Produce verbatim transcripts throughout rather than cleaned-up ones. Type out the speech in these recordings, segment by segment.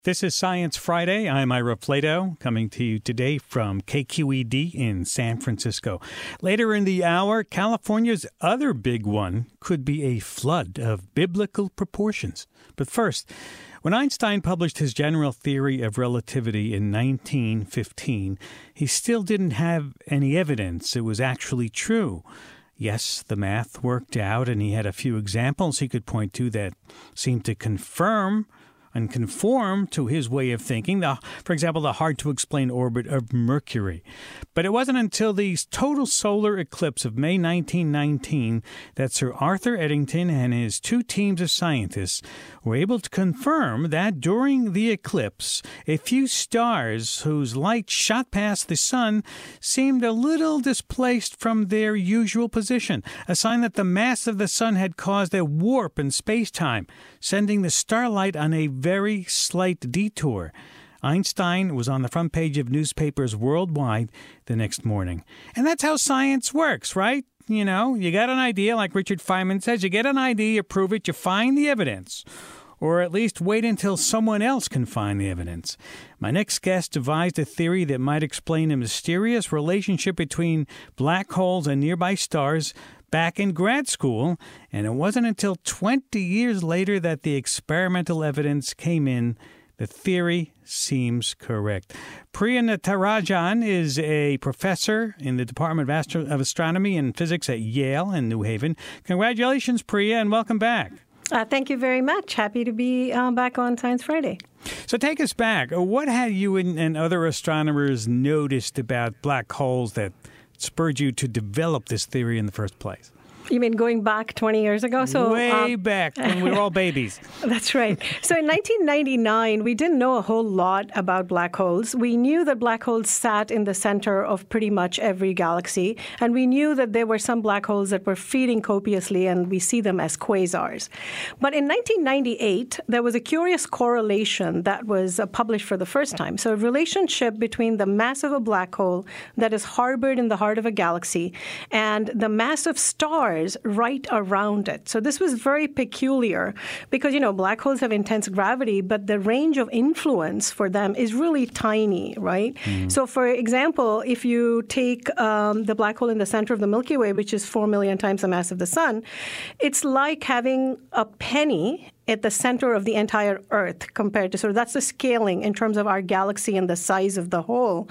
This is Science Friday. I'm Ira Flato, coming to you today from K Q E D in San Francisco. Later in the hour, California's other big one could be a flood of biblical proportions. But first, when Einstein published his general theory of relativity in nineteen fifteen, he still didn't have any evidence it was actually true. Yes, the math worked out, and he had a few examples he could point to that seemed to confirm and conform to his way of thinking, the, for example, the hard-to-explain orbit of Mercury. But it wasn't until the total solar eclipse of May nineteen nineteen that Sir Arthur Eddington and his two teams of scientists were able to confirm that during the eclipse, a few stars whose light shot past the sun seemed a little displaced from their usual position, a sign that the mass of the sun had caused a warp in space-time, sending the starlight on a very slight detour. Einstein was on the front page of newspapers worldwide the next morning. And that's how science works, right? You know, you got an idea, like Richard Feynman says, you get an idea, you prove it, you find the evidence. Or at least wait until someone else can find the evidence. My next guest devised a theory that might explain a mysterious relationship between black holes and nearby stars back in grad school, and it wasn't until twenty years later that the experimental evidence came in. The theory seems correct. Priya Natarajan is a professor in the Department of, Astro- of Astronomy and Physics at Yale in New Haven. Congratulations, Priya, and welcome back. Uh, thank you very much. Happy to be uh, back on Science Friday. So take us back. What had you and, and other astronomers noticed about black holes that spurred you to develop this theory in the first place? You mean going back twenty years ago? So Way um, back when we were all babies. That's right. So in nineteen ninety-nine, we didn't know a whole lot about black holes. We knew that black holes sat in the center of pretty much every galaxy, and we knew that there were some black holes that were feeding copiously, and we see them as quasars. But in nineteen ninety-eight, there was a curious correlation that was uh, published for the first time. So a relationship between the mass of a black hole that is harbored in the heart of a galaxy and the mass of stars right around it. So this was very peculiar because, you know, black holes have intense gravity, but the range of influence for them is really tiny, right? Mm. So, for example, if you take um, the black hole in the center of the Milky Way, which is four million times the mass of the sun, it's like having a penny at the center of the entire Earth compared to, so that's the scaling in terms of our galaxy and the size of the whole.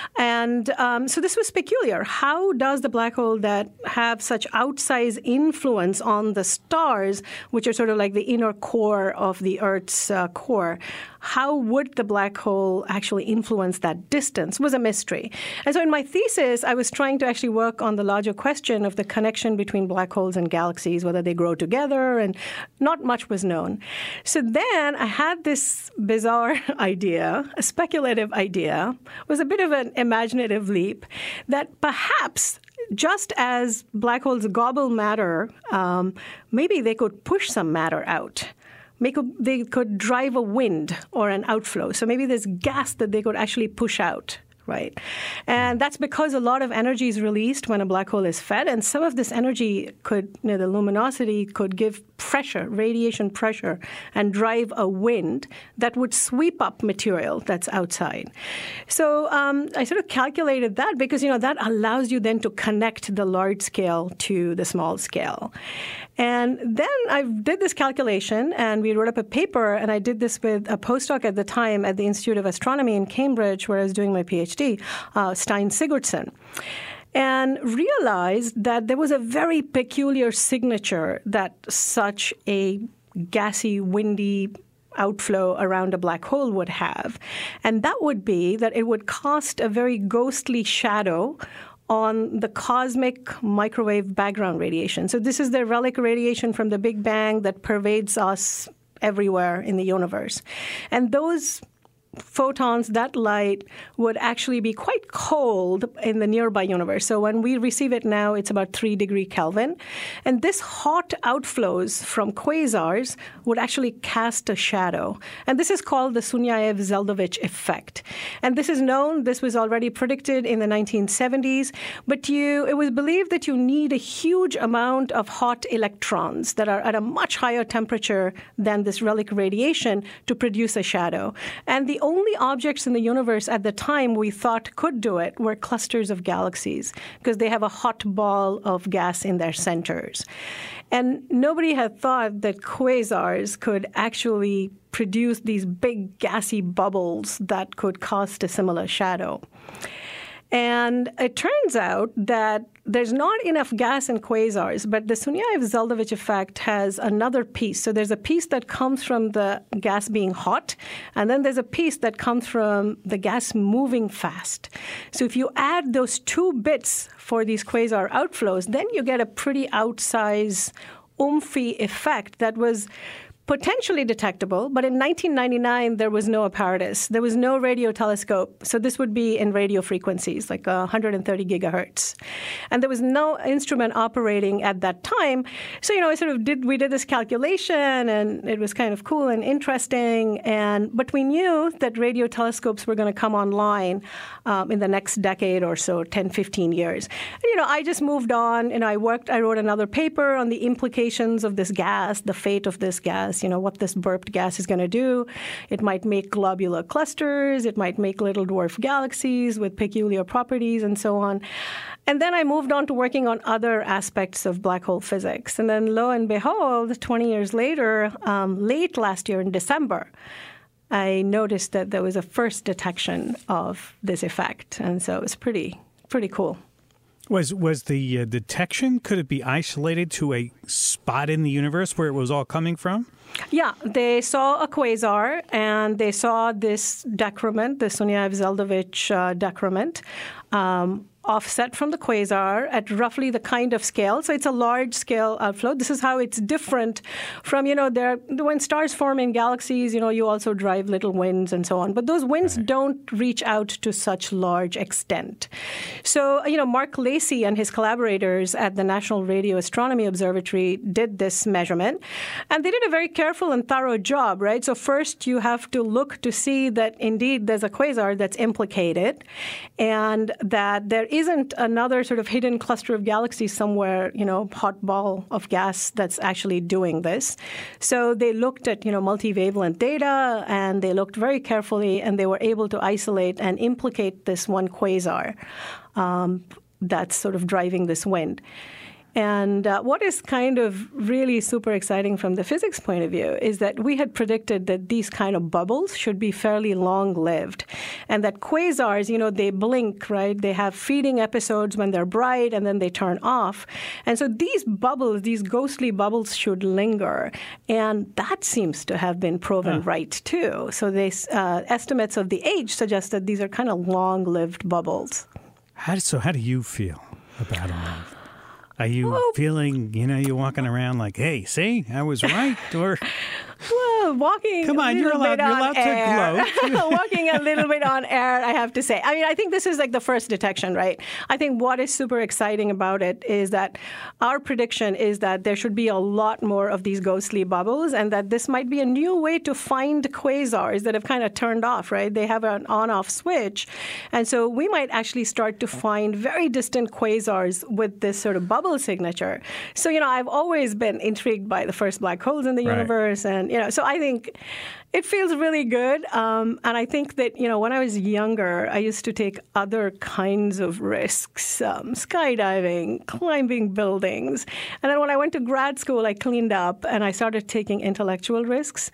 And um, so this was peculiar. How does the black hole that have such outsized influence on the stars, which are sort of like the inner core of the Earth's uh, core, how would the black hole actually influence that distance was a mystery. And so in my thesis, I was trying to actually work on the larger question of the connection between black holes and galaxies, whether they grow together, and not much was known. So then I had this bizarre idea, a speculative idea, it was a bit of an imaginative leap, that perhaps just as black holes gobble matter, um, maybe they could push some matter out. Make a, they could drive a wind or an outflow. So maybe there's gas that they could actually push out, right? And that's because a lot of energy is released when a black hole is fed, and some of this energy could, you know, the luminosity could give pressure, radiation pressure, and drive a wind that would sweep up material that's outside. So um, I sort of calculated that because, you know, that allows you then to connect the large scale to the small scale. And then I did this calculation, and we wrote up a paper, and I did this with a postdoc at the time at the Institute of Astronomy in Cambridge, where I was doing my PhD, uh, Stein Sigurdsson, and realized that there was a very peculiar signature that such a gassy, windy outflow around a black hole would have. And that would be that it would cast a very ghostly shadow on the cosmic microwave background radiation. So this is the relic radiation from the Big Bang that pervades us everywhere in the universe. And those photons, that light, would actually be quite cold in the nearby universe. So when we receive it now, it's about three degree Kelvin. And this hot outflows from quasars would actually cast a shadow. And this is called the Sunyaev-Zeldovich effect. And this is known, this was already predicted in the nineteen seventies, but you, it was believed that you need a huge amount of hot electrons that are at a much higher temperature than this relic radiation to produce a shadow. And the only objects in the universe at the time we thought could do it were clusters of galaxies, because they have a hot ball of gas in their centers. And nobody had thought that quasars could actually produce these big gassy bubbles that could cast a similar shadow. And it turns out that there's not enough gas in quasars, but the Sunyaev-Zeldovich effect has another piece. So there's a piece that comes from the gas being hot, and then there's a piece that comes from the gas moving fast. So if you add those two bits for these quasar outflows, then you get a pretty outsized, oomphy effect that was potentially detectable, but in nineteen ninety-nine, there was no apparatus. There was no radio telescope. So this would be in radio frequencies, like one hundred thirty gigahertz. And there was no instrument operating at that time. So, you know, I sort of did, we did this calculation, and it was kind of cool and interesting. And but we knew that radio telescopes were going to come online um, in the next decade or so, ten, fifteen years. And, you know, I just moved on, and I worked, I wrote another paper on the implications of this gas, the fate of this gas. You know, what this burped gas is going to do. It might make globular clusters. It might make little dwarf galaxies with peculiar properties and so on. And then I moved on to working on other aspects of black hole physics. And then lo and behold, twenty years later, um, late last year in December, I noticed that there was a first detection of this effect. And so it was pretty, pretty cool. Was was the uh, detection, could it be isolated to a spot in the universe where it was all coming from? Yeah, they saw a quasar, and they saw this decrement, the Sunyaev-Zeldovich uh, decrement, um, offset from the quasar at roughly the kind of scale. So it's a large-scale outflow. This is how it's different from, you know, there when stars form in galaxies, you know, you also drive little winds and so on. But those winds right. don't reach out to such large extent. So, you know, Mark Lacey and his collaborators at the National Radio Astronomy Observatory did this measurement, and they did a very careful and thorough job, right? So first you have to look to see that indeed there's a quasar that's implicated, and that there isn't another sort of hidden cluster of galaxies somewhere, you know, hot ball of gas that's actually doing this. So they looked at, you know, multivalent data, and they looked very carefully, and they were able to isolate and implicate this one quasar um, that's sort of driving this wind. And uh, what is kind of really super exciting from the physics point of view is that we had predicted that these kind of bubbles should be fairly long-lived, and that quasars, you know, they blink, right? They have feeding episodes when they're bright, and then they turn off. And so these bubbles, these ghostly bubbles, should linger, and that seems to have been proven huh. right, too. So they, uh, estimates of the age suggest that these are kind of long-lived bubbles. How, so how do you feel about them? Are you oh. feeling, you know, you're walking around like, hey, see, I was right? Or well, walking Come on, a you're allowed, you're allowed to gloat. Walking a little bit on air, I have to say. I mean, I think this is like the first detection, right? I think what is super exciting about it is that our prediction is that there should be a lot more of these ghostly bubbles, and that this might be a new way to find quasars that have kind of turned off, right? They have an on-off switch. And so we might actually start to find very distant quasars with this sort of bubble signature. So, you know, I've always been intrigued by the first black holes in the right. universe. And, you know, so I think it feels really good. Um, and I think that, you know, when I was younger, I used to take other kinds of risks, um, skydiving, climbing buildings. And then when I went to grad school, I cleaned up and I started taking intellectual risks.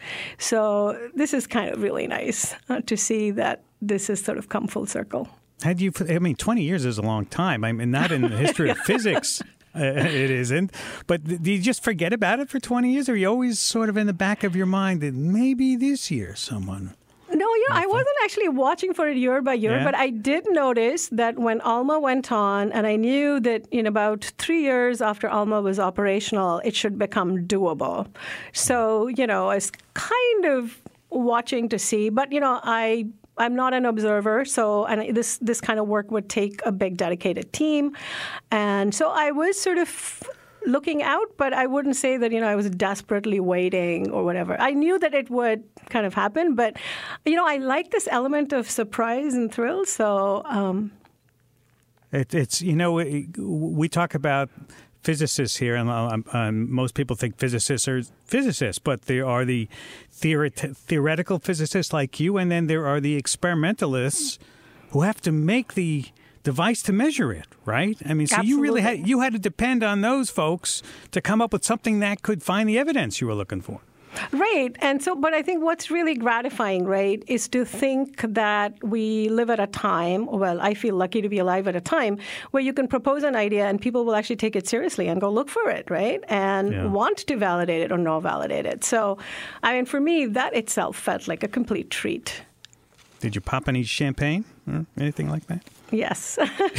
So this is kind of really nice uh, to see that this has sort of come full circle. Had you, I mean, twenty years is a long time. I mean, not in the history of physics. Uh, it isn't. But do you just forget about it for twenty years? Or are you always sort of in the back of your mind that maybe this year someone... No, you know, I wasn't actually watching for it year by year, yeah. but I did notice that when ALMA went on, and I knew that in about three years after ALMA was operational, it should become doable. So, you know, I was kind of watching to see. But, you know, I... I'm not an observer, so and this this kind of work would take a big dedicated team, and so I was sort of looking out, but I wouldn't say that, you know, I was desperately waiting or whatever. I knew that it would kind of happen, but, you know, I like this element of surprise and thrill. So um, it, it's you know we, we talk about physicists here, and um, um, most people think physicists are physicists, but there are the theoret- theoretical physicists like you, and then there are the experimentalists who have to make the device to measure it, right? I mean, so Absolutely. you really had you had to depend on those folks to come up with something that could find the evidence you were looking for. Right. And so, but I think what's really gratifying, right, is to think that we live at a time, well, I feel lucky to be alive at a time where you can propose an idea and people will actually take it seriously and go look for it, right, and yeah. want to validate it or no validate it. So, I mean, for me, that itself felt like a complete treat. Did you pop any champagne or anything like that? Yes.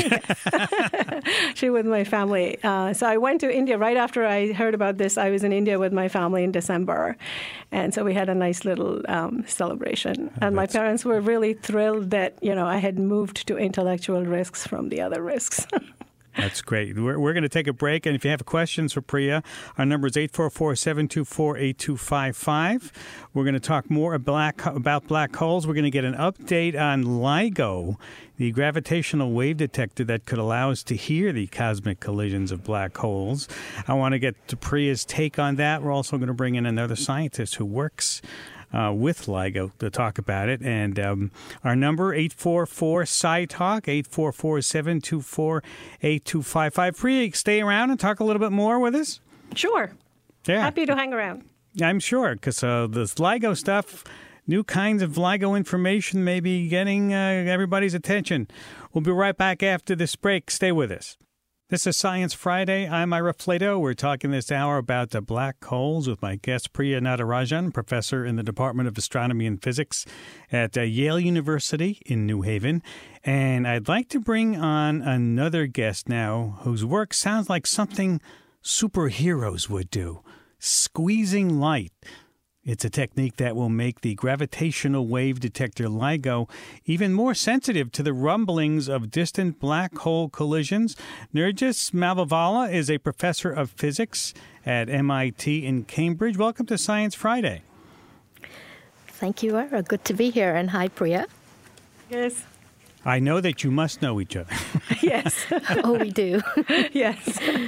Actually, with my family. Uh, so I went to India right after I heard about this. I was in India with my family in December. And so we had a nice little um, celebration. Oh, and my parents were really thrilled that, you know, I had moved to intellectual risks from the other risks. That's great. We're, we're going to take a break. And if you have questions for Priya, our number is eight four four, seven two four, eight two five five. We're going to talk more about, about black holes. We're going to get an update on LIGO, the gravitational wave detector that could allow us to hear the cosmic collisions of black holes. I want to get to Priya's take on that. We're also going to bring in another scientist who works Uh, with LIGO to talk about it. And um, our number, eight four four, S C I talk, eight four four, seven two four, eight two five five. Priya, stay around and talk a little bit more with us? Sure. Yeah. Happy to hang around. I'm sure, because uh, this LIGO stuff, new kinds of LIGO information may be getting uh, everybody's attention. We'll be right back after this break. Stay with us. This is Science Friday. I'm Ira Flato. We're talking this hour about the black holes with my guest, Priya Natarajan, professor in the Department of Astronomy and Physics at uh, Yale University in New Haven. And I'd like to bring on another guest now whose work sounds like something superheroes would do, squeezing light. It's a technique that will make the gravitational wave detector LIGO even more sensitive to the rumblings of distant black hole collisions. Nergis Malvivala is a professor of physics at M I T in Cambridge. Welcome to Science Friday. Thank you, Ira. Good to be here. And hi, Priya. Yes. I know that you must know each other. Yes. Oh, we do. Yes.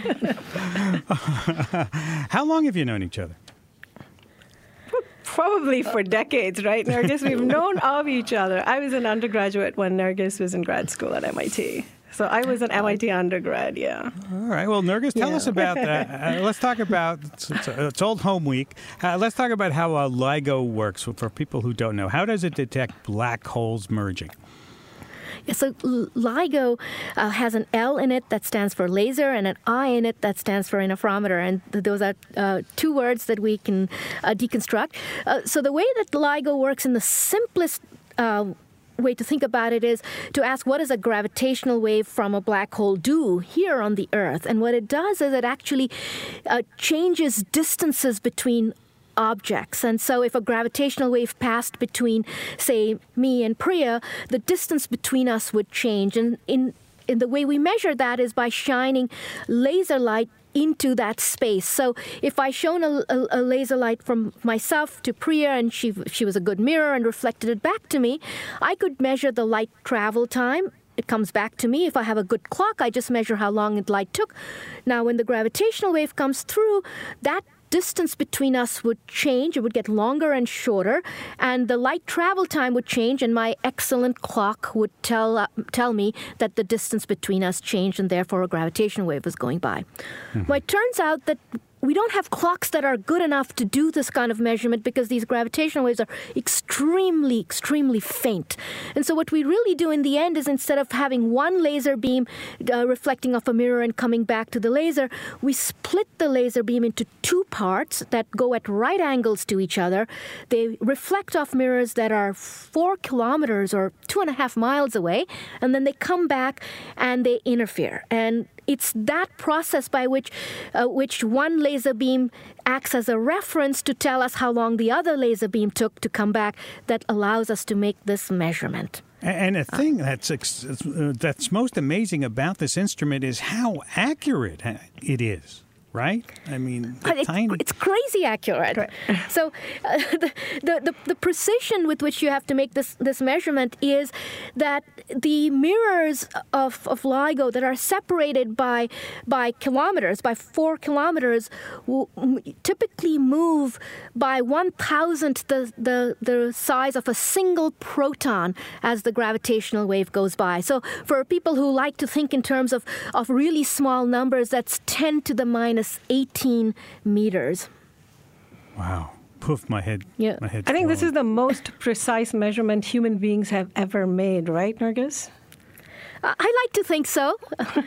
How long have you known each other? Probably for decades, right, Nergis? We've known of each other. I was an undergraduate when Nergis was in grad school at M I T. So I was an M I T undergrad, yeah. All right. Well, Nergis, tell Yeah. us about that. Uh, let's talk about, it's, it's, it's Old Home Week. Uh, let's talk about how uh, LIGO works for people who don't know. How does it detect black holes merging? Yeah, so LIGO uh, has an L in it that stands for laser and an I in it that stands for interferometer. And th- those are uh, two words that we can uh, deconstruct. Uh, so the way that LIGO works in the simplest uh, way to think about it is to ask, what does a gravitational wave from a black hole do here on the Earth? And what it does is it actually uh, changes distances between objects. And so if a gravitational wave passed between, say, me and Priya, the distance between us would change. And in, in the way we measure that is by shining laser light into that space. So if I shone a, a, a laser light from myself to Priya and she she was a good mirror and reflected it back to me, I could measure the light travel time. It comes back to me. If I have a good clock, I just measure how long the light took. Now, when the gravitational wave comes through, that distance between us would change. It would get longer and shorter, and the light travel time would change, and my excellent clock would tell uh, tell me that the distance between us changed, and therefore a gravitational wave was going by. Mm-hmm. Well, it turns out that we don't have clocks that are good enough to do this kind of measurement because these gravitational waves are extremely, extremely faint. And so what we really do in the end is, instead of having one laser beam uh, reflecting off a mirror and coming back to the laser, we split the laser beam into two parts that go at right angles to each other. They reflect off mirrors that are four kilometers or two and a half miles away, and then they come back and they interfere. And it's that process by which uh, which one laser beam acts as a reference to tell us how long the other laser beam took to come back that allows us to make this measurement. And the thing that's uh, that's most amazing about this instrument is how accurate it is. Right? I mean, it's, tiny... it's crazy accurate. Right. So uh, the, the, the, the precision with which you have to make this, this measurement is that the mirrors of, of LIGO that are separated by by kilometers, by four kilometers, will typically move by one thousandth the, the, the size of a single proton as the gravitational wave goes by. So for people who like to think in terms of, of really small numbers, that's ten to the minus eighteen meters. Wow. Poof, my head. Yeah. My head. I think this is the most precise measurement human beings have ever made, right, Nergis? Uh, I like to think so.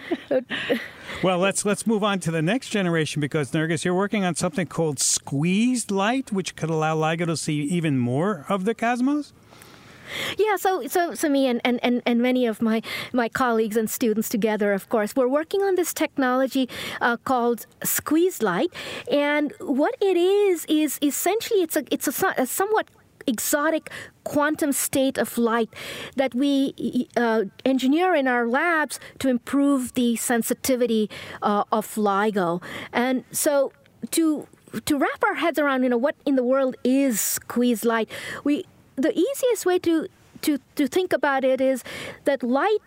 Well, let's let's move on to the next generation because, Nergis, you're working on something called squeezed light, which could allow LIGO to see even more of the cosmos? Yeah, so so so me and, and, and, and many of my, my colleagues and students together, of course, we're working on this technology uh, called squeezed light. And what it is is essentially it's a it's a, a somewhat exotic quantum state of light that we uh, engineer in our labs to improve the sensitivity uh, of LIGO. And so to to wrap our heads around, you know, what in the world is squeezed light, we the easiest way to, to, to think about it is that light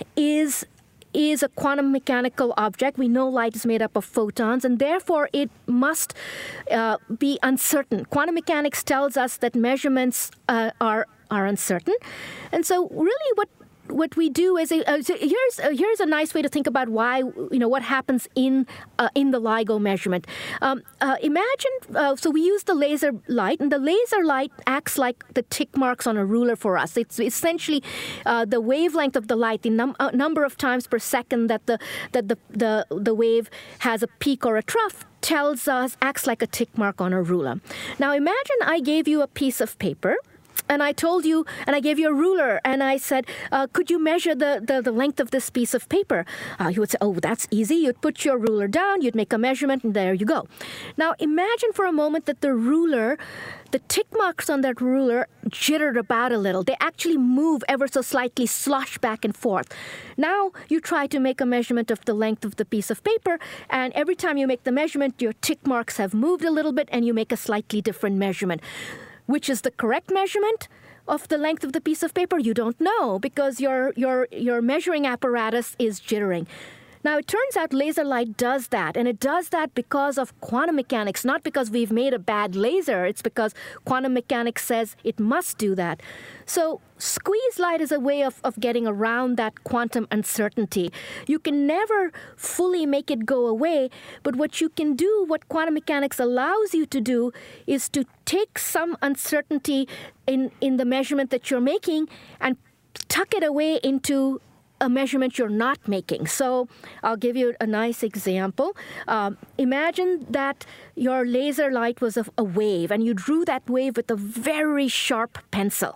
is is a quantum mechanical object. We know light is made up of photons, and therefore it must uh, be uncertain. Quantum mechanics tells us that measurements uh, are are uncertain, and so really what what we do is uh, so here's uh, here's a nice way to think about why, you know, what happens in uh, in the LIGO measurement. Um, uh, imagine uh, so we use the laser light, and the laser light acts like the tick marks on a ruler for us. It's essentially uh, the wavelength of the light, the num- uh, number of times per second that the that the, the the wave has a peak or a trough tells us, acts like a tick mark on a ruler. Now imagine I gave you a piece of paper, and I told you, and I gave you a ruler, and I said, uh, could you measure the, the, the length of this piece of paper? Uh, you would say, oh, that's easy. You'd put your ruler down, you'd make a measurement, and there you go. Now, imagine for a moment that the ruler, the tick marks on that ruler jittered about a little. They actually move ever so slightly, slosh back and forth. Now, you try to make a measurement of the length of the piece of paper, and every time you make the measurement, your tick marks have moved a little bit, and you make a slightly different measurement. Which is the correct measurement of the length of the piece of paper? You don't know because your your your measuring apparatus is jittering. Now, it turns out laser light does that, and it does that because of quantum mechanics, not because we've made a bad laser. It's because quantum mechanics says it must do that. So squeeze light is a way of, of getting around that quantum uncertainty. You can never fully make it go away, but what you can do, what quantum mechanics allows you to do, is to take some uncertainty in, in the measurement that you're making and tuck it away into a measurement you're not making. So I'll give you a nice example. Um, imagine that your laser light was a, a wave, and you drew that wave with a very sharp pencil.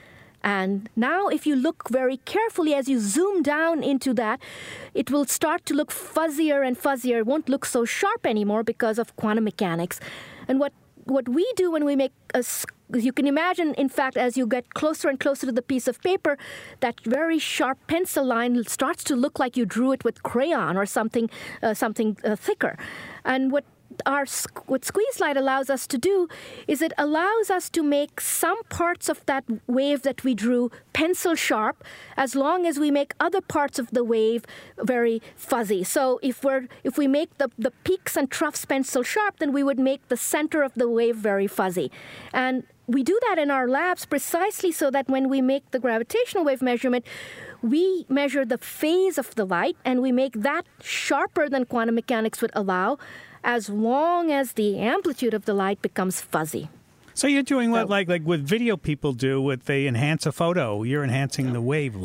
And now if you look very carefully, as you zoom down into that, it will start to look fuzzier and fuzzier. It won't look so sharp anymore because of quantum mechanics. And what What we do when we make a, you can imagine, in fact, as you get closer and closer to the piece of paper, that very sharp pencil line starts to look like you drew it with crayon or something, uh, something uh, thicker. And what our what squeeze light allows us to do is it allows us to make some parts of that wave that we drew pencil sharp, as long as we make other parts of the wave very fuzzy. So if we're if we make the, the peaks and troughs pencil sharp, then we would make the center of the wave very fuzzy. And we do that in our labs precisely so that when we make the gravitational wave measurement, we measure the phase of the light, and we make that sharper than quantum mechanics would allow, as long as the amplitude of the light becomes fuzzy. So you're doing what, so, like like what video people do, what they enhance a photo. You're enhancing the wavelength.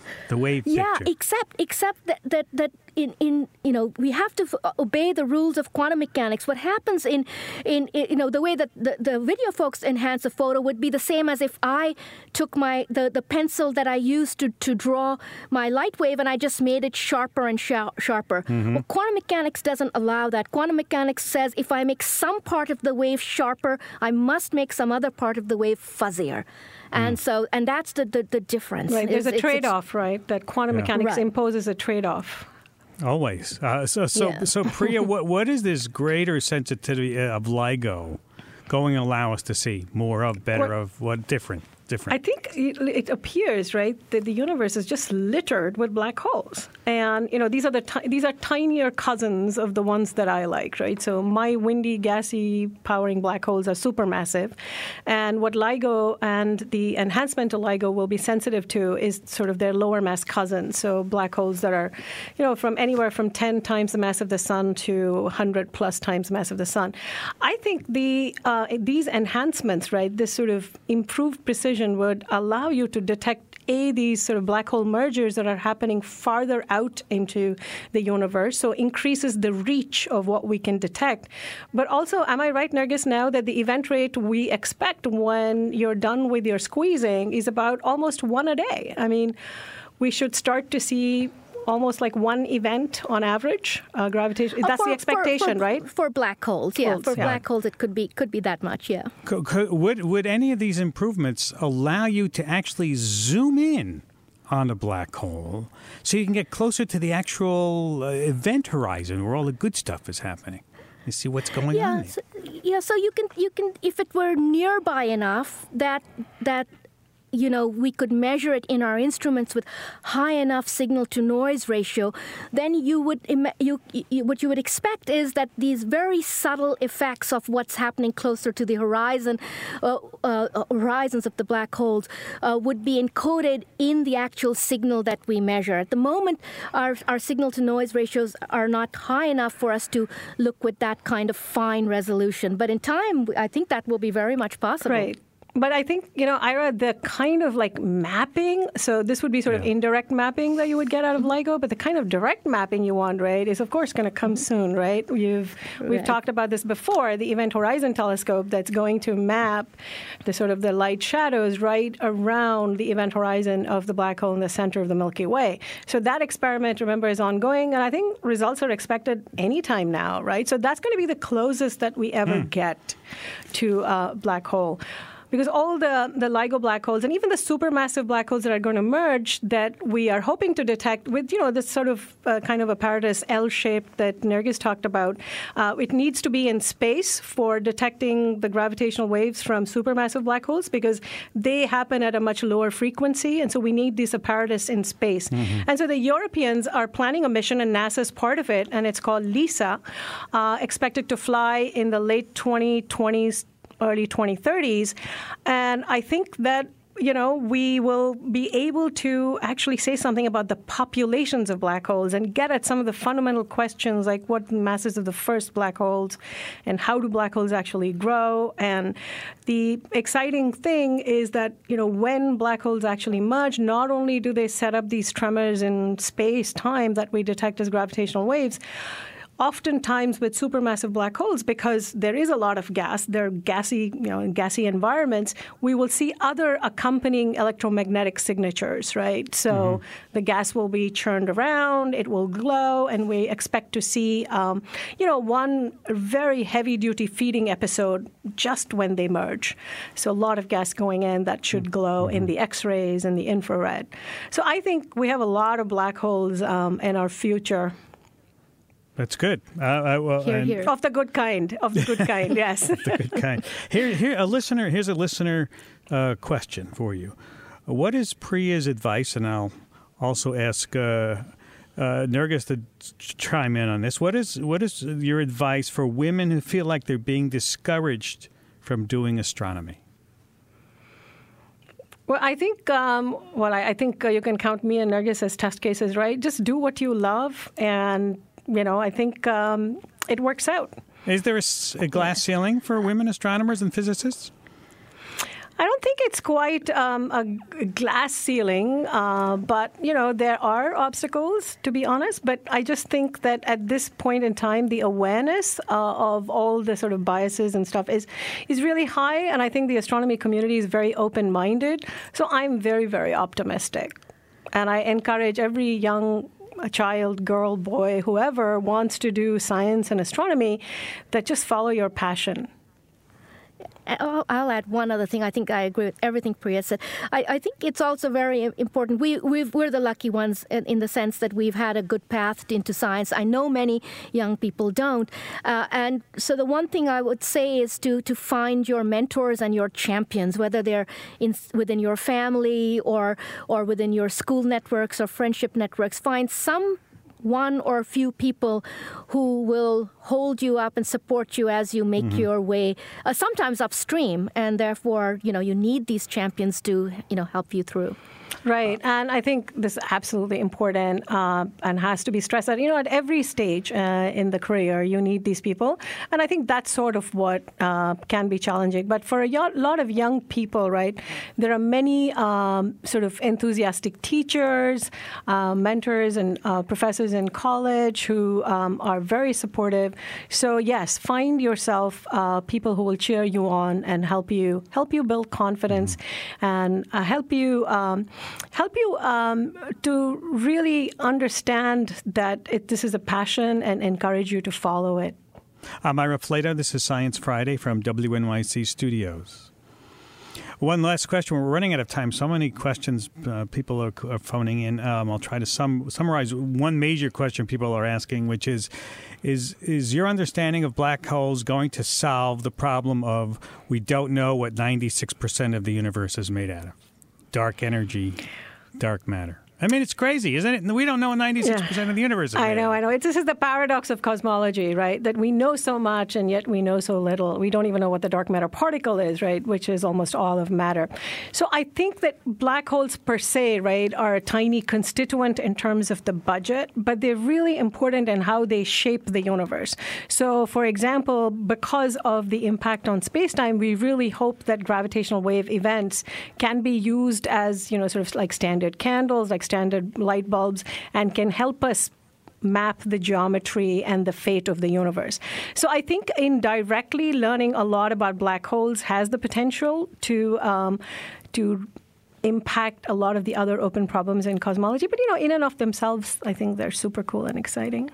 the wave yeah, picture. except except that that that in, in you know we have to f- obey the rules of quantum mechanics. What happens in in, in you know the way that the, the video folks enhance a photo would be the same as if I took my the, the pencil that I used to, to draw my light wave and I just made it sharper and sha- sharper. Mm-hmm. Well, quantum mechanics doesn't allow that. Quantum mechanics says if I make some part of the wave sharper, I must make some other part of the wave fuzzier. And mm. so, and that's the, the, the difference. Right. There's it's, a trade-off, it's, right? That quantum yeah. mechanics right. imposes a trade-off. Always. Uh, so, so, yeah. so, Priya, what what is this greater sensitivity of LIGO going to allow us to see more of, better well, of, what different? Different. I think it appears, right, that the universe is just littered with black holes, and you know these are the ti- these are tinier cousins of the ones that I like, right? So my windy, gassy, powering black holes are supermassive, and what LIGO and the enhancement to LIGO will be sensitive to is sort of their lower mass cousins. So black holes that are, you know, from anywhere from ten times the mass of the sun to one hundred plus times the mass of the sun. I think the uh, these enhancements, right, this sort of improved precision would allow you to detect a these sort of black hole mergers that are happening farther out into the universe, so increases the reach of what we can detect. But also, am I right, Nergis, now that the event rate we expect when you're done with your squeezing is about almost one a day? I mean, we should start to see almost like one event on average, uh, gravitation. That's oh, for, the expectation, for, for, right? For black holes, yeah. Holes, for yeah. black holes, it could be could be that much, yeah. Could, could, would would any of these improvements allow you to actually zoom in on a black hole so you can get closer to the actual uh, event horizon where all the good stuff is happening? You see what's going yeah, on there. So, yeah, so you can you can if it were nearby enough that that. you know, we could measure it in our instruments with high enough signal-to-noise ratio, then you would you, you what you would expect is that these very subtle effects of what's happening closer to the horizon, uh, uh, horizons of the black holes, uh, would be encoded in the actual signal that we measure. At the moment, our our signal-to-noise ratios are not high enough for us to look with that kind of fine resolution. But in time, I think that will be very much possible. Right. But I think, you know, Ira, the kind of like mapping, so this would be sort yeah. of indirect mapping that you would get out of LIGO, but the kind of direct mapping you want, right, is of course going to come soon, right? You've, we've right. talked about this before, the Event Horizon Telescope that's going to map the sort of the light shadows right around the event horizon of the black hole in the center of the Milky Way. So that experiment, remember, is ongoing, and I think results are expected anytime now, right? So that's going to be the closest that we ever mm. get to a black hole. Because all the, the LIGO black holes and even the supermassive black holes that are going to merge that we are hoping to detect with, you know, this sort of uh, kind of apparatus L-shaped that Nergis talked about, uh, it needs to be in space for detecting the gravitational waves from supermassive black holes because they happen at a much lower frequency. And so we need this apparatus in space. Mm-hmm. And so the Europeans are planning a mission, and NASA's part of it, and it's called LISA, uh, expected to fly in the late twenty twenties, early twenty thirties. And I think that, you know, we will be able to actually say something about the populations of black holes and get at some of the fundamental questions like what masses of the first black holes and how do black holes actually grow. And the exciting thing is that, you know, when black holes actually merge, not only do they set up these tremors in space-time that we detect as gravitational waves, oftentimes with supermassive black holes, because there is a lot of gas, they're gassy, you know, in gassy environments, we will see other accompanying electromagnetic signatures, right? So mm-hmm. the gas will be churned around, it will glow, and we expect to see, um, you know, one very heavy-duty feeding episode just when they merge. So a lot of gas going in that should glow mm-hmm. in the X-rays and the infrared. So I think we have a lot of black holes um, in our future. That's good. Uh, I, well, here, here. Of the good kind. Of the good kind, yes. Of the good kind. Here, here, a listener. Here's a listener uh, question for you. What is Priya's advice? And I'll also ask uh, uh, Nergis to chime in on this. What is what is your advice for women who feel like they're being discouraged from doing astronomy? Well, I think um, well, I, I think uh, you can count me and Nergis as test cases, right? Just do what you love, and you know, I think um, it works out. Is there a, a glass ceiling for women astronomers and physicists? I don't think it's quite um, a glass ceiling, uh, but, you know, there are obstacles, to be honest. But I just think that at this point in time, the awareness uh, of all the sort of biases and stuff is, is really high. And I think the astronomy community is very open-minded. So I'm very, very optimistic. And I encourage every young a child, girl, boy, whoever wants to do science and astronomy, that just follow your passion. I'll, I'll add one other thing. I think I agree with everything Priya said. I, I think it's also very important. We, we've, we're the lucky ones in, in the sense that we've had a good path into science. I know many young people don't. Uh, and so the one thing I would say is to, to find your mentors and your champions, whether they're in, within your family or, or within your school networks or friendship networks. Find some one or a few people who will hold you up and support you as you make mm-hmm. your way, uh, sometimes upstream, and therefore, you know, you need these champions to, you know, help you through. Right. And I think this is absolutely important uh, and has to be stressed out. You know, at every stage uh, in the career, you need these people. And I think that's sort of what uh, can be challenging. But for a y- lot of young people, right, there are many um, sort of enthusiastic teachers, uh, mentors, and uh, professors in college who um, are very supportive. So, yes, find yourself uh, people who will cheer you on and help you, help you build confidence mm-hmm. and uh, help you... Um, help you um, to really understand that it, this is a passion and encourage you to follow it. I'm Ira Flatow. This is Science Friday from W N Y C Studios. One last question. We're running out of time. So many questions uh, people are, are phoning in. Um, I'll try to sum, summarize one major question people are asking, which is, is, is your understanding of black holes going to solve the problem of we don't know what ninety-six percent of the universe is made out of? Dark energy, dark matter. I mean, it's crazy, isn't it? We don't know ninety-six percent yeah. of the universe is I know, I know. It's, this is the paradox of cosmology, right? That we know so much and yet we know so little. We don't even know what the dark matter particle is, right? Which is almost all of matter. So I think that black holes per se, right, are a tiny constituent in terms of the budget, but they're really important in how they shape the universe. So, for example, because of the impact on space-time, we really hope that gravitational wave events can be used as, you know, sort of like standard candles, like standard light bulbs, and can help us map the geometry and the fate of the universe. So I think indirectly learning a lot about black holes has the potential to um, to impact a lot of the other open problems in cosmology. But, you know, in and of themselves, I think they're super cool and exciting.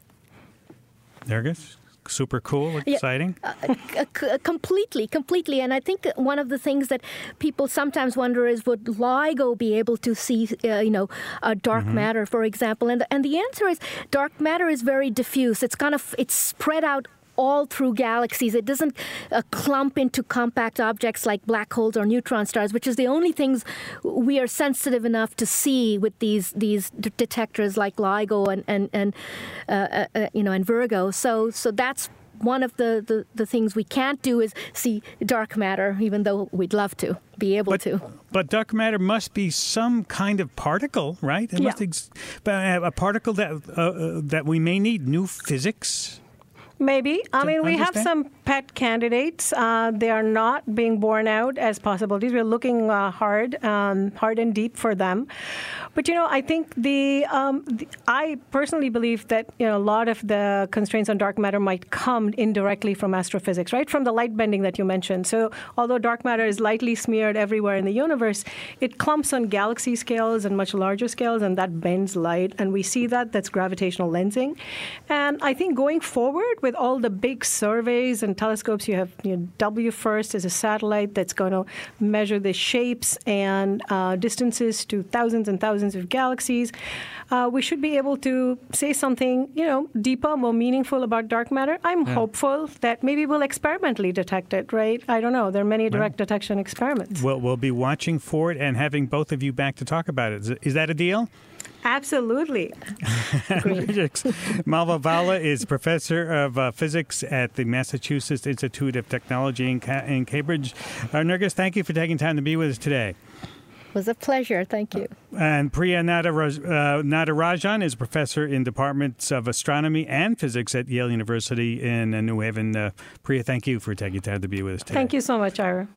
There it goes. Super cool, exciting? Yeah, uh, uh, completely, completely. And I think one of the things that people sometimes wonder is, would LIGO be able to see, uh, you know, uh, dark mm-hmm. matter, for example? And the, and the answer is dark matter is very diffuse. It's kind of, it's spread out all through galaxies. It doesn't uh, clump into compact objects like black holes or neutron stars, which is the only things we are sensitive enough to see with these these d- detectors like LIGO and and and uh, uh, you know and Virgo. So so that's one of the, the, the things we can't do is see dark matter, even though we'd love to be able but, to. But dark matter must be some kind of particle, right? It yeah. must ex- a particle that uh, uh, that we may need new physics. Maybe. I mean, we understand? have some pet candidates. Uh, they are not being borne out as possibilities. We're looking uh, hard, um, hard and deep for them. But, you know, I think the, um, the, I personally believe that, you know, a lot of the constraints on dark matter might come indirectly from astrophysics, right? From the light bending that you mentioned. So although dark matter is lightly smeared everywhere in the universe, it clumps on galaxy scales and much larger scales, and that bends light. And we see that. That's gravitational lensing. And I think going forward, with all the big surveys and telescopes, you have you know, W FIRST is a satellite that's going to measure the shapes and uh, distances to thousands and thousands of galaxies. Uh, we should be able to say something, you know, deeper, more meaningful about dark matter. I'm yeah. hopeful that maybe we'll experimentally detect it, right? I don't know. There are many direct right. detection experiments. Well, we'll be watching for it and having both of you back to talk about it. Is, is that a deal? Absolutely. Malva Valla is professor of uh, physics at the Massachusetts Institute of Technology in, Ca- in Cambridge. Uh, Nergis, thank you for taking time to be with us today. It was a pleasure. Thank you. And Priya Nadaraj- uh, Nadarajan is professor in departments of astronomy and physics at Yale University in uh, New Haven. Uh, Priya, thank you for taking time to be with us today. Thank you so much, Ira.